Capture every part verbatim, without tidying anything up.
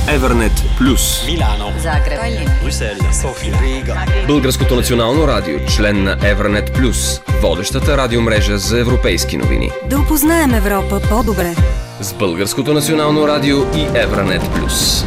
Евернет Плюс, Милано, Загреб, Брюксел, София, Рига. Българското национално радио, член на Евернет Плюс, водещата радиомрежа за европейски новини. да опознаем Европа по-добре. С Българското национално радио и Евернет Плюс.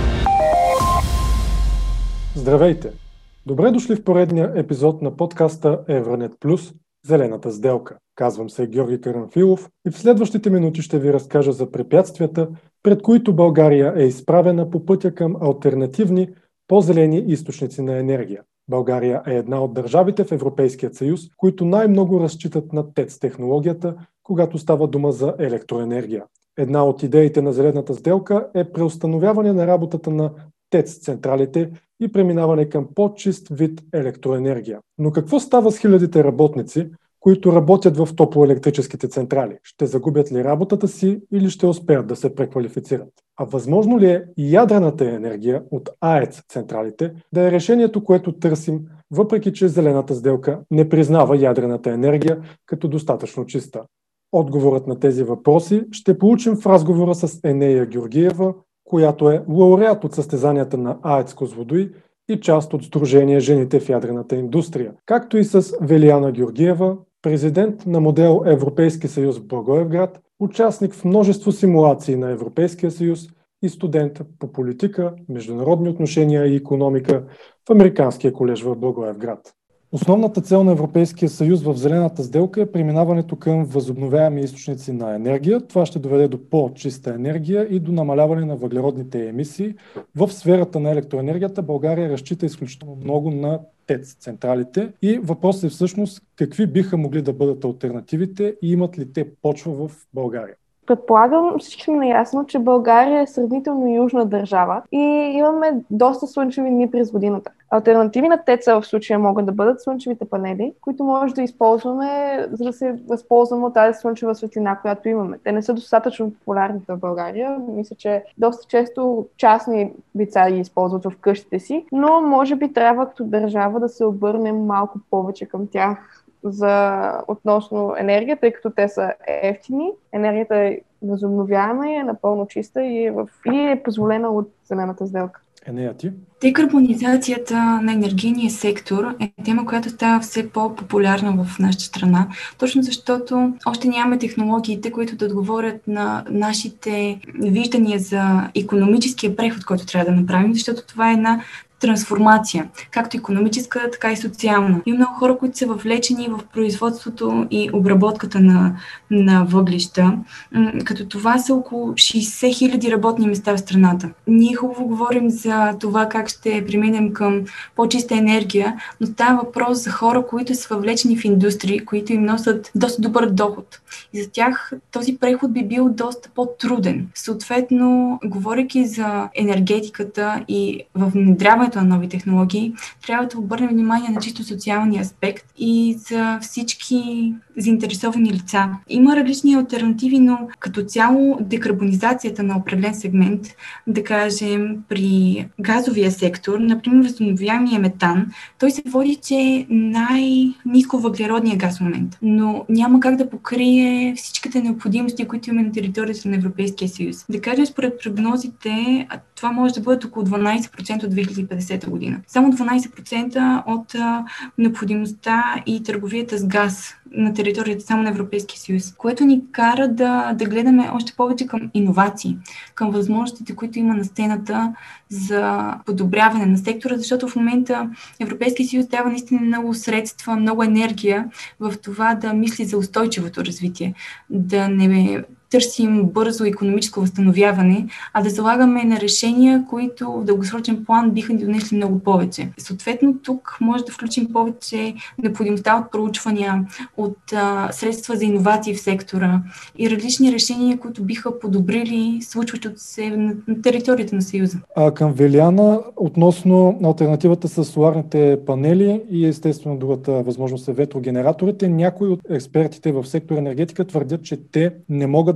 Здравейте! Добре дошли в поредния епизод на подкаста Евронет Плюс Зелената сделка. Казвам се Георги Карамфилов и в следващите минути ще ви разкажа за препятствията, пред които България е изправена по пътя към алтернативни, по-зелени източници на енергия. България е една от държавите в Европейския съюз, които най-много разчитат на ТЕЦ-технологията, когато става дума за електроенергия. Една от идеите на Зелената сделка е преустановяване на работата на ТЕЦ-централите и преминаване към по-чист вид електроенергия. Но какво става с хилядите работници, които работят в топлоелектрическите централи? Ще загубят ли работата си или ще успеят да се преквалифицират? А възможно ли е ядрената енергия от АЕЦ-централите да е решението, което търсим, въпреки че Зелената сделка не признава ядрената енергия като достатъчно чиста? Отговорът на тези въпроси ще получим в разговора с Енея Георгиева, която е лауреат от състезанията на АЕЦ Козлодуй и част от Сдружение Жените в ядрената индустрия, както и с Велиана Георгиева, президент на модел Европейски съюз в Благоевград, участник в множество симулации на Европейския съюз и студент по политика, международни отношения и икономика в Американския колеж в Благоевград. Основната цел на Европейския съюз в Зелената сделка е преминаването към възобновяеми източници на енергия. Това ще доведе до по-чиста енергия и до намаляване на въглеродните емисии. В сферата на електроенергията България разчита изключително много на ТЕЦ-централите и въпросът е всъщност какви биха могли да бъдат алтернативите и имат ли те почва в България. Предполагам, всички сме наясно, че България е сравнително южна държава и имаме доста слънчеви дни през годината. Алтернативи на ТЕЦ-а в случая могат да бъдат слънчевите панели, които може да използваме, за да се възползваме от тази слънчева светлина, която имаме. Те не са достатъчно популярни в България. Мисля, че доста често частни лица ги използват в къщите си, но може би трябва като държава да се обърнем малко повече към тях за относно енергия, тъй като те са ефтини. Енергията е възобновяема и е напълно чиста и е, в... и е позволена от Зелената сделка. Енея, ти? Декарбонизацията на енергийния сектор е тема, която става все по-популярна в нашата страна, точно защото още нямаме технологиите, които да отговорят на нашите виждания за икономическия преход, който трябва да направим, защото това е една трансформация, както икономическа, така и социална. Има много хора, които са въвлечени в производството и обработката на, на въглища, като това са около шейсет хиляди работни места в страната. Ние хубаво говорим за това как ще преминем към по-чиста енергия, но става въпрос за хора, които са въвлечени в индустрии, които им носят доста добър доход. И за тях този преход би бил доста по-труден. Съответно, говорейки за енергетиката и в внедряването на нови технологии, трябва да обърнем внимание на чисто социалния аспект и за всички заинтересовани лица. Има различни алтернативи, но като цяло декарбонизацията на определен сегмент, да кажем при газовия сектор, например възобновяемия метан, той се води, че е най-ниско въглеродния газ в момента, но няма как да покрие всичките необходимости, които имаме на територията на Европейския съюз. Да кажем, според прогнозите, това може да бъде около дванадесет процента от две хиляди и петдесета година. Само дванадесет процента от а, необходимостта и търговията с газ на територията само на Европейския съюз, което ни кара да, да гледаме още повече към иновации, към възможностите, които има на сцената за подобряване на сектора, защото в момента Европейския съюз дава наистина много средства, много енергия в това да мисли за устойчивото развитие, да не търсим бързо икономическо възстановяване, а да залагаме на решения, които в дългосрочен план биха ни донесли много повече. Съответно, тук може да включим повече необходимостта от проучвания, от а, средства за иновации в сектора и различни решения, които биха подобрили случващото се на, на територията на Съюза. А към Велиана, относно алтернативата с соларните панели и естествено другата възможност е ветрогенераторите, някои от експертите в сектор енергетика твърдят, че те не могат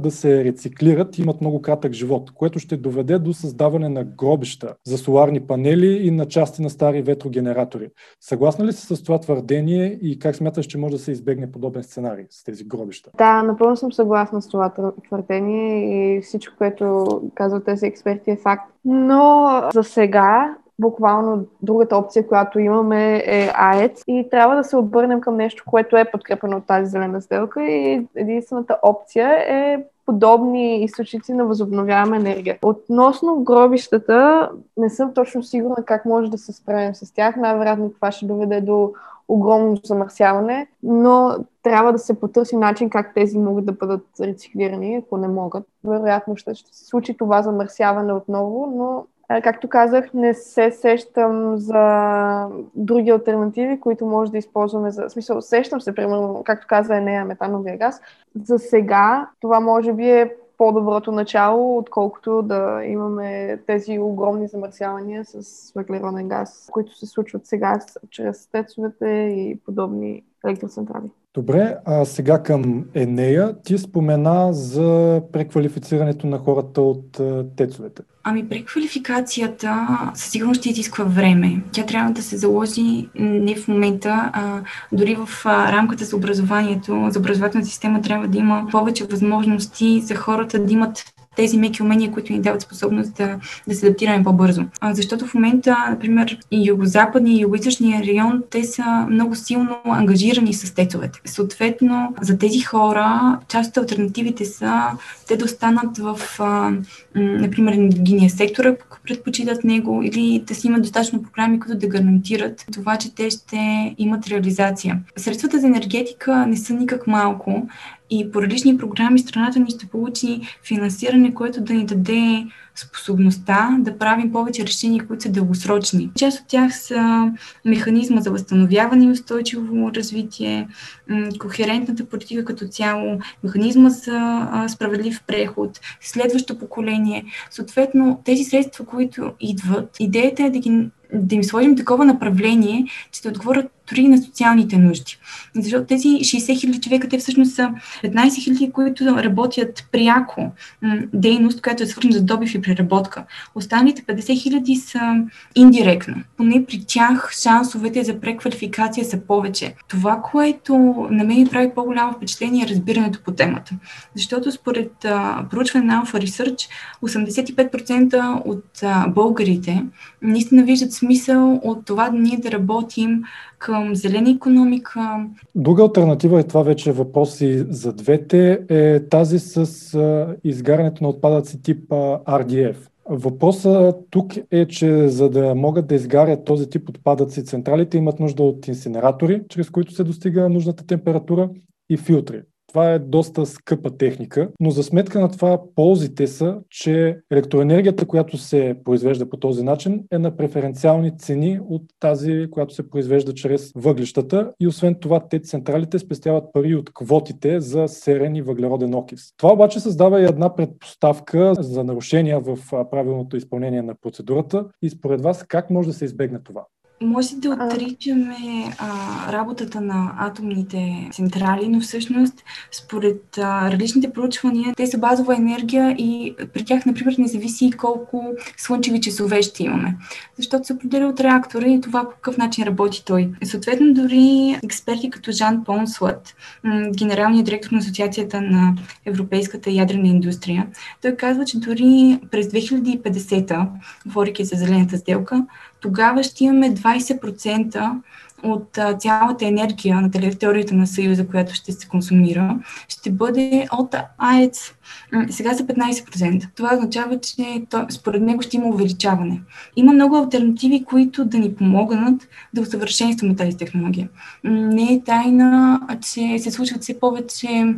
да се рециклират и имат много кратък живот, което ще доведе до създаване на гробища за соларни панели и на части на стари ветрогенератори. Съгласна ли си с това твърдение и как смяташ, че може да се избегне подобен сценарий с тези гробища? Да, напълно съм съгласна с това твърдение и всичко, което казват тези експерти е факт. Но за сега буквално другата опция, която имаме е АЕЦ и трябва да се обърнем към нещо, което е подкрепено от тази зелена сделка и единствената опция е подобни източници на възобновяема енергия. Относно гробищата, не съм точно сигурна как може да се справим с тях. Най-вероятно това ще доведе до огромно замърсяване, но трябва да се потърси начин как тези могат да бъдат рециклирани, ако не могат. Вероятно ще, ще се случи това замърсяване отново, но както казах, не се сещам за други алтернативи, които може да използваме за... В смисъл, сещам се, примерно, както каза Енея, метановия газ. За сега това може би е по-доброто начало, отколкото да имаме тези огромни замърсявания с въглероден газ, които се случват сега чрез тецовете и подобни електроцентрали. Добре, а сега към Енея. Ти спомена за преквалифицирането на хората от тецовете. Ами преквалификацията със сигурност ще изисква време. Тя трябва да се заложи не в момента, а дори в а, рамката за образованието. За образователната система трябва да има повече възможности за хората да имат тези меки умения, които ни дават способност да, да се адаптираме по-бързо. А, защото в момента, например, и югозападния и югоизточния район, те са много силно ангажирани с тецовете. Съответно, за тези хора, част от алтернативите са те да останат в, а, например, енергийния сектор, ако предпочитат него, или да си имат достатъчно програми, които да гарантират това, че те ще имат реализация. Средствата за енергетика не са никак малко и по различни програми страната ни ще получи финансиране, което да ни даде способността да правим повече решения, които са дългосрочни. Част от тях са механизма за възстановяване и устойчиво развитие, кохерентната политика като цяло, механизма за справедлив преход, следващо поколение. Съответно, тези средства, които идват, идеята е да ги да им сложим такова направление, че да отговорят дори на социалните нужди. Защото тези шейсет хиляди човека, те всъщност са петнайсет хиляди, които работят пряко дейност, която е свързана с добив и преработка. Останалите петдесет хиляди са индиректно. Поне при тях шансовете за преквалификация са повече. Това, което на мен ми прави по-голямо впечатление, е разбирането по темата. Защото според а, проучване на Alpha Research, осемдесет и пет процента от а, българите наистина виждат смисъл от това да ние да работим към зелена икономика. Друга алтернатива, и това вече е въпрос и за двете, е тази с а, изгарянето на отпадъци тип а, ар ди еф. Въпросът тук е, че за да могат да изгарят този тип отпадъци, централите имат нужда от инсинератори, чрез които се достига нужната температура, и филтри. Това е доста скъпа техника, но за сметка на това ползите са, че електроенергията, която се произвежда по този начин, е на преференциални цени от тази, която се произвежда чрез въглищата, и освен това те централите спестяват пари от квотите за серен и въглероден окис. Това обаче създава и една предпоставка за нарушения в правилното изпълнение на процедурата, и според вас как може да се избегне това? Може да отричаме а, работата на атомните централи, но всъщност според а, различните проучвания те са базова енергия и при тях, например, не зависи колко слънчеви часове ще имаме. Защото се определя от реактора и това по какъв начин работи той. Съответно, дори експерти като Жан Понслат, генералният директор на Асоциацията на европейската ядрена индустрия, той казва, че дори през две хиляди и петдесета, говорейки за зелената сделка, тогава ще имаме двайсет процента от а, цялата енергия на територията на Съюза, която ще се консумира, ще бъде от АЕЦ. Сега са петнайсет процента. Това означава, че то, според него ще има увеличаване. Има много алтернативи, които да ни помогнат да усъвършенстваме тази технология. Не е тайна, че се случват все повече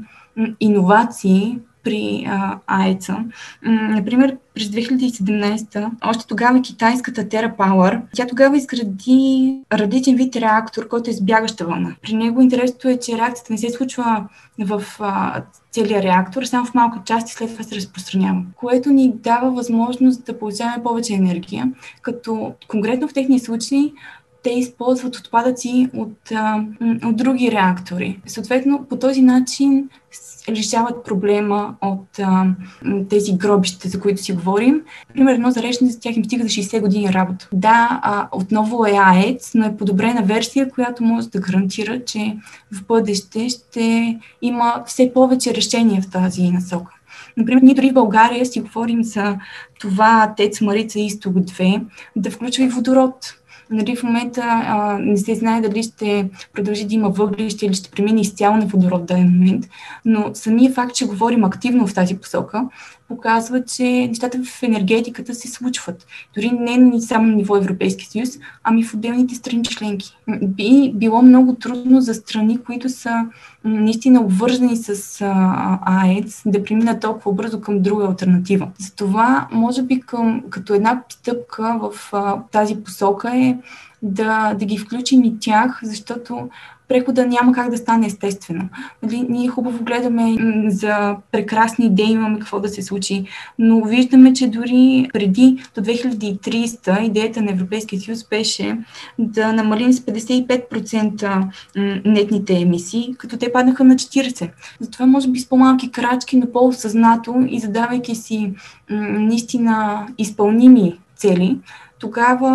иновации при а, АЕЦ-а. Например, през две хиляди и седемнайсета, още тогава китайската TerraPower, тя тогава изгради различен вид реактор, който е с бягаща вълна. При него интересното е, че реакцията не се случва в а, целия реактор, само в малка част и след това се разпространява, което ни дава възможност да получаваме повече енергия, като конкретно в техния случай те използват отпадъци от, а, от други реактори. Съответно, по този начин решават проблема от а, тези гробища, за които си говорим. Примерно, зареждане за тях им стига за шейсет години работа. Да, а, отново е АЕЦ, но е подобрена версия, която може да гарантира, че в бъдеще ще има все повече решения в тази насока. Например, ние дори в България си говорим за това ТЕЦ Марица Изток две да включва и водород. Нали, в момента а, не се знае дали ще продължи да има въглища или ще премине изцяло на водород в даден момент, но самия факт, че говорим активно в тази посока, показва, че нещата в енергетиката се случват. Дори не само на ниво Европейски съюз, ами в отделните страни членки. Би било много трудно за страни, които са наистина обвързани с а, АЕЦ, да преминат толкова бързо към друга алтернатива. Затова, може би, към, като една стъпка в а, тази посока е да, да ги включим и тях, защото прехода няма как да стане естествено. Нали, ние хубаво гледаме за прекрасни идеи, имаме какво да се случи, но виждаме, че дори преди до две хиляди и тридесета идеята на Европейския съюз беше да намалим с петдесет и пет процента нетните емисии, като те паднаха на четиридесет процента. Затова може би с по-малки крачки, но по-осъзнато и задавайки си наистина изпълними цели, тогава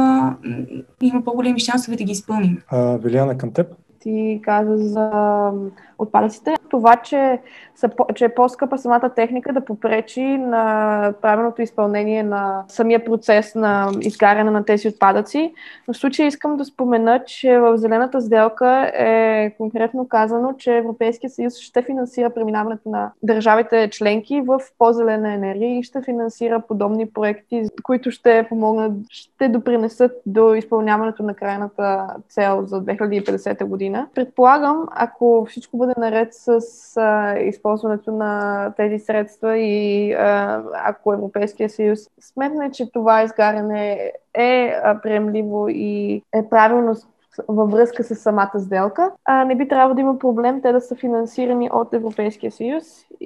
има по-големи шансове да ги изпълним. А, Вилияна, към теб? Ти каза за отпадъците. Това, че, са, че е по-скъпа самата техника да попречи на правилното изпълнение на самия процес на изгаряне на тези отпадъци. Но в случая искам да спомена, че в Зелената сделка е конкретно казано, че Европейския съюз ще финансира преминаването на държавите членки в по-зелена енергия и ще финансира подобни проекти, които ще помогнат, ще допринесат до изпълняването на крайната цел за две хиляди и петдесета година. Предполагам, ако всичко бъде наред с а, използването на тези средства и а, ако Европейския съюз сметне, че това изгаряне е а, приемливо и е правилно във връзка с самата сделка, а, не би трябвало да има проблем те да са финансирани от Европейския съюз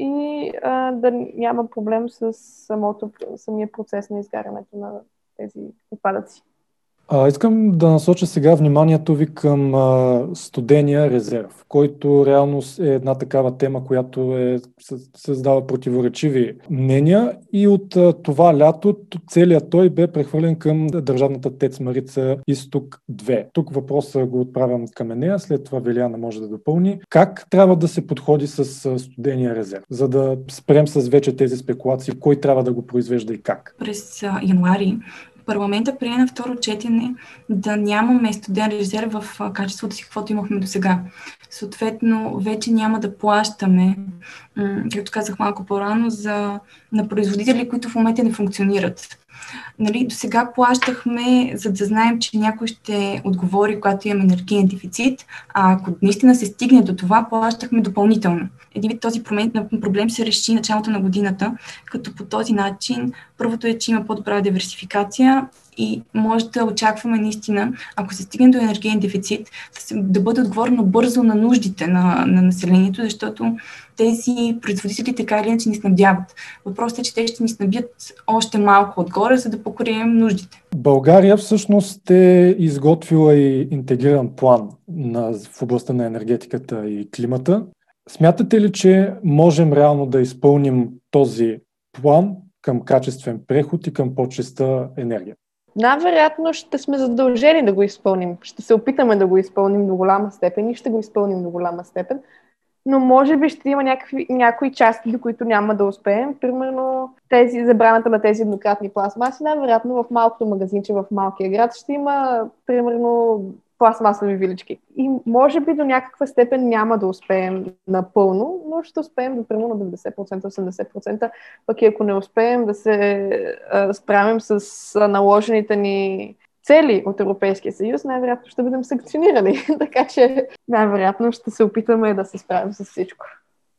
и а, да няма проблем с самото, самия процес на изгарянето на тези отпадъци. А, искам да насоча сега вниманието ви към а, студения резерв, който реално е една такава тема, която е, създава противоречиви мнения и от а, това лято целият той бе прехвърлен към държавната ТЕЦ Марица Изток две. Тук въпроса го отправям към нея, след това Вилияна може да допълни. Как трябва да се подходи с а, студения резерв, за да спрем с вече тези спекулации, кой трябва да го произвежда и как? През а, януари парламента прие на второ четене да нямаме студен резерв в качеството си, каквото имахме до сега. Съответно, вече няма да плащаме, както казах малко по-рано, за, на производители, които в момента не функционират. Нали, до сега плащахме, за да знаем, че някой ще отговори, когато имаме енергиен дефицит, а ако наистина се стигне до това, плащахме допълнително. Един вид този проблем се реши началото на годината, като по този начин първото е, че има по-добра диверсификация и може да очакваме наистина, ако се стигне до енергиен дефицит, да бъде отговорено бързо на нуждите на, на населението, защото тези производители така или иначе ни снабдяват. Въпросът е, че те ще ни снабдят още малко отгоре, за да покрием нуждите. България всъщност е изготвила и интегриран план на, в областта на енергетиката и климата. Смятате ли, че можем реално да изпълним този план към качествен преход и към по-чиста енергия? Най-вероятно ще сме задължени да го изпълним. Ще се опитаме да го изпълним до голяма степен и ще го изпълним до голяма степен. Но може би ще има някакви, някои части, до които няма да успеем. Примерно тези, забраната на тези еднократни пластмаси. Най-вероятно в малкото магазинче в малкия град ще има примерно пластмасови вилички. И може би до някаква степен няма да успеем напълно, но ще успеем до примерно деветдесет процента, осемдесет процента, пък и ако не успеем да се а, справим с а, наложените ни цели от Европейския съюз, най-вероятно ще бъдем санкционирани. Така че най-вероятно ще се опитаме да се справим с всичко.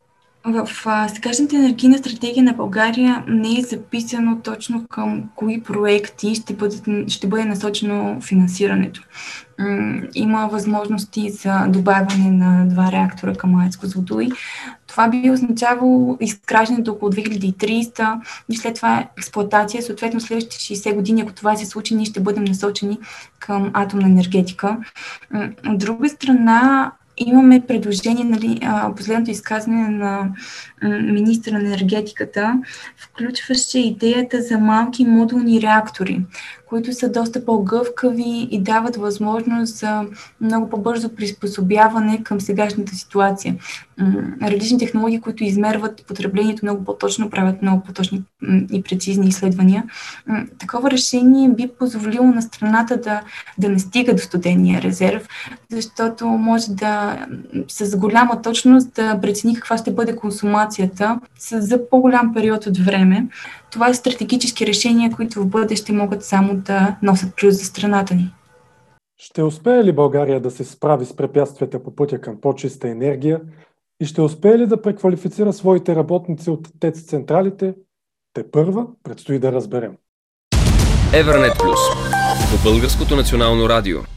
В а, сегашната енергийна стратегия на България не е записано точно към кои проекти ще, бъдат, ще бъде насочено финансирането. М, има възможности за добавяне на два реактора към АЕЦ Козлодуй. Това би означавало изграждането около две хиляди и тридесета и след това експлоатация. Съответно, следващите шейсет години, ако това се случи, ние ще бъдем насочени към атомна енергетика. М, От друга страна, имаме предложение, нали, последното изказване на министра на енергетиката включваше идеята за малки модулни реактори, които са доста по-гъвкави и дават възможност за много по-бързо приспособяване към сегашната ситуация. Различни технологии, които измерват потреблението много по-точно, правят много по-точни и прецизни изследвания. Такова решение би позволило на страната да, да не стига до студения резерв, защото може да с голяма точност да прецени каква ще бъде консумацията за по-голям период от време. Това са стратегически решения, които в бъдеще могат само да носят плюс за страната ни. Ще успее ли България да се справи с препятствията по пътя към по-чиста енергия и ще успее ли да преквалифицира своите работници от ТЕЦ-централите? Тепърва предстои да разберем. Евронет Плюс по Българското национално радио.